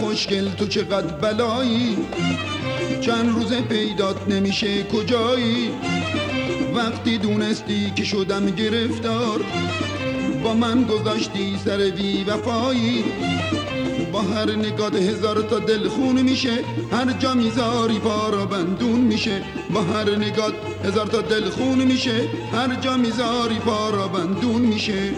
خوشگل تو چقدر بلایی، چند روزه پیدات نمیشه کجایی. وقتی دونستی که شدم گرفتار، با من گذاشتی سر بی وفایی. با هر نگات هزار تا دل خون میشه، هر جا میذاری پارا بندون میشه. با هر نگات هزار تا دل خون میشه، هر جا میذاری پارا بندون میشه.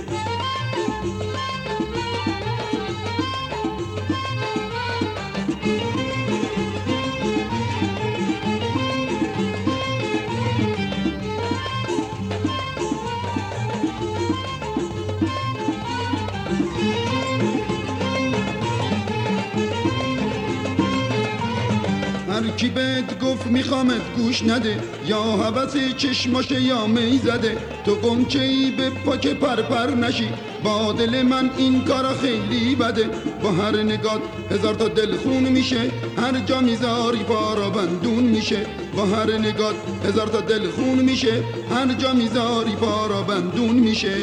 هر کی بهت گفت میخوامت گوش نده، یا هوس چشماشه یا می زده. تو قنچه‌ای به پا که پرپر نشی، با دل من این کارا خیلی بده. با هر نگات هزار تا دل خون میشه، هر جا میذاری پارا بندون میشه. با هر نگات هزار تا دل خون میشه، هر جا میذاری پارا بندون میشه.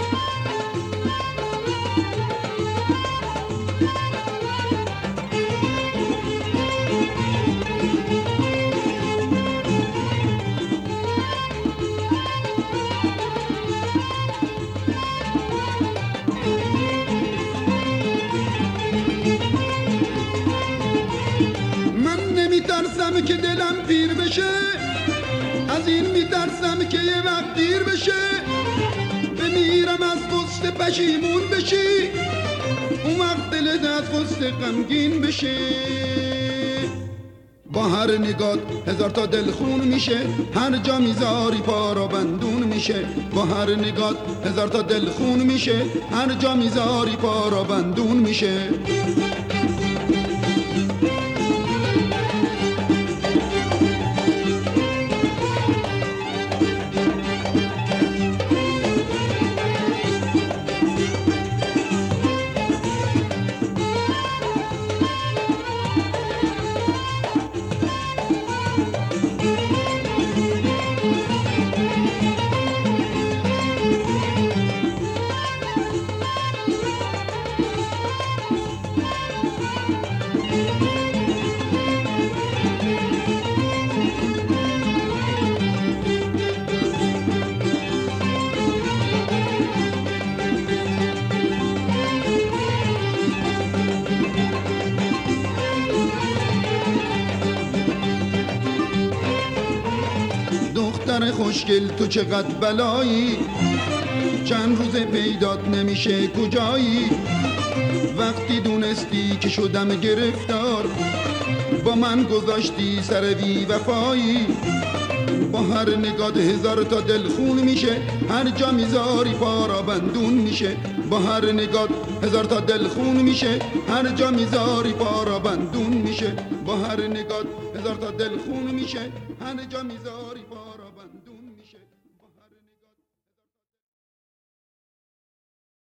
میترسم که دلم پیر بشه، از این میترسم که یه وقت دیر بشه. بمیرم از غصه پشیمون بشی، اون وقت دلت از غصه غمگین بشه. با هر نگات هزار تا دل خون میشه، هر جا میذاری پارا بندون میشه. با هر نگات هزار تا دل خون میشه، هر جا میذاری پارا بندون میشه. دختر خوشگل تو چقدر بلایی، چند روز پیدات نمیشه کجایی. وقتی دونستی که شدم گرفتار، با من گذاشتی سر بی وفایی. با هر نگات هزار تا دل خون میشه، هر جا میذاری پارا بندون میشه. با هر نگات هزار تا دل خون میشه، هر جا میذاری پارا بندون میشه. با هر نگات هزار تا دل خون میشه، هر جا میذاری پارا